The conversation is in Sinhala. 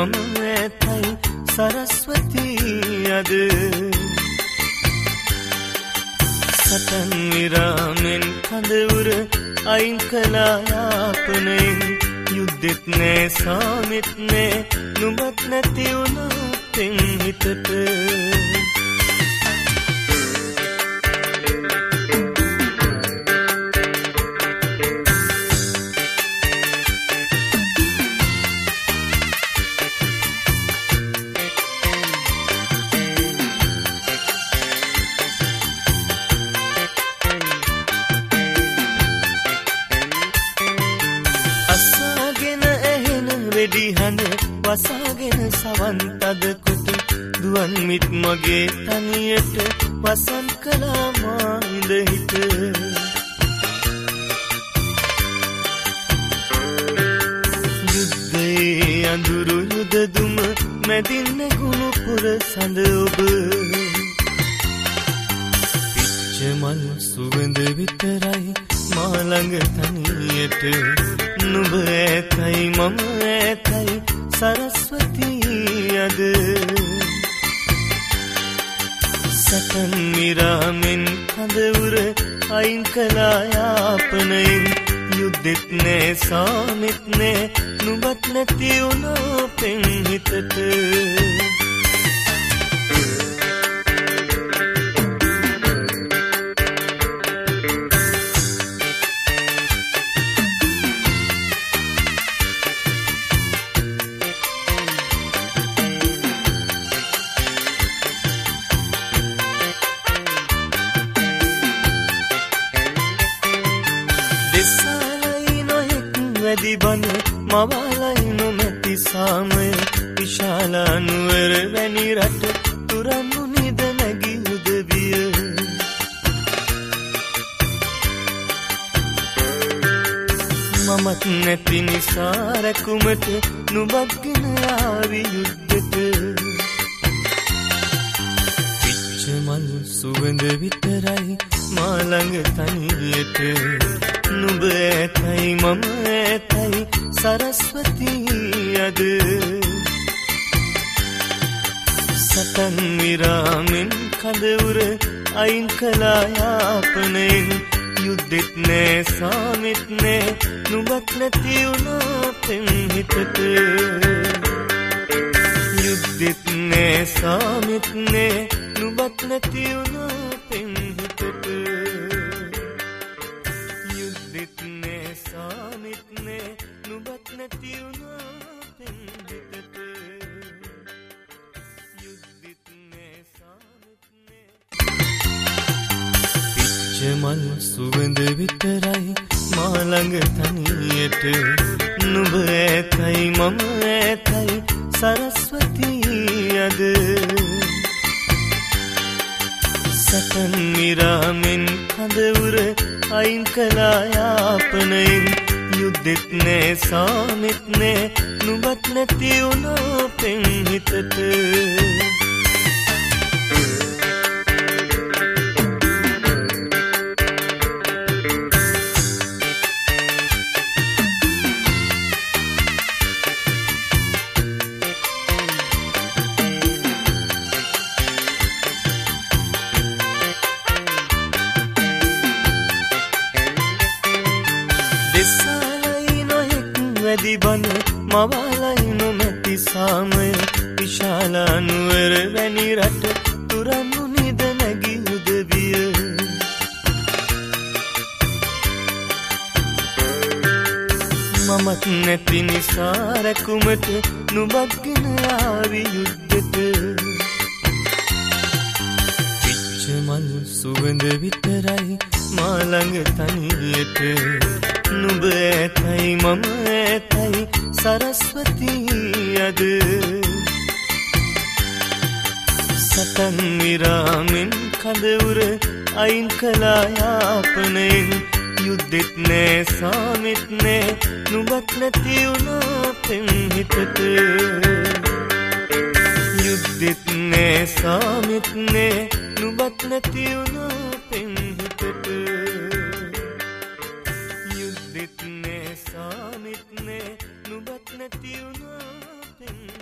මම ඇතයි සරස්වතී අද සතන් විරාමෙන් කඳවුර අයින් කළා යාපනයෙන් යුද්ධෙත් නෑ සාමෙත් නෑ නුඹත් නැති වුණා පෙන් හිතට වසාගෙන සවන් තද කොට දුවන් මිත් මගේ තනියට වසන් කළා මා ඉඳ හිට යුද්ධයේ අඳුරු යුද දුම මැදින් නැගුණු පුර සඳ ඔබ පිච්ච මල් සුවඳ විතරයි මා ළඟ තනියට නුඹ ඇතයි මම ඇතයි සරස්වතී අද සතන් විරාමෙන් කඳවුර අයින් කළා යාපනයෙන් යුද්ධෙත් නෑ සාමෙත් නෑ නුඹත් නැති වුණා පෙන් හිතට බන මවලයි නොමැති සාමය විශාල නුවර වැනි රට තුරන්නු නිද නැගි උදවිය මමත් නැති නිසා රැකුමට නුඹත් ගෙන ආවි යුද්ධෙට පිච්ච මල් සුවඳ විතරයි මා ළඟ තනියට නුඹ ඇතයි මම ඇතයි සරස්වතී අද සතන් විරාමෙන් කඳවුර අයින් කළා යාපනයෙන් යුද්ධෙත් නෑ සාමෙත් නෑ නුඹත් නැති වුණා පෙන් හිතට යුද්ධෙත් නෑ සාමෙත් නෑ නුඹත් නැති වුණා පෙන් හිතට මල් සුවඳ විතරයි මා ළඟ තනියට නුඹ ඇතයි මම ඇතයි සරස්වතී අද සතන් විරාමෙන් කඳවුර අයින් කළා යාපනයෙන් යුද්ධෙත් නෑ සාමෙත් නෑ නුඹත් නැති වුණා පෙන් හිතට බන මවලයි නොමැති සාමය විශාල නුවර වැනි රට තුරන්නු නිද නැගි උදවිය මමත් නැති නිසා රැකුමට නුඹත් ගෙන ආවි යුද්ධෙට පිච්ච මල් සුවඳ විතරයි මා ළඟ තනියට නුඹ ඇතයි මම ඇතයි සරස්වතී අද සතන් විරාමෙන් කඳවුර අයින් කළා යාපනයෙන් යුද්ධෙත් නෑ සාමෙත් නෑ නුඹත් නැති වුණා පෙන් හිතට යුද්ධෙත් නෑ සාමෙත් නෑ නුඹත් නැති වුණා පෙන් හිතට සාමෙත් නෑ නුඹත් නැති වුණා පෙන්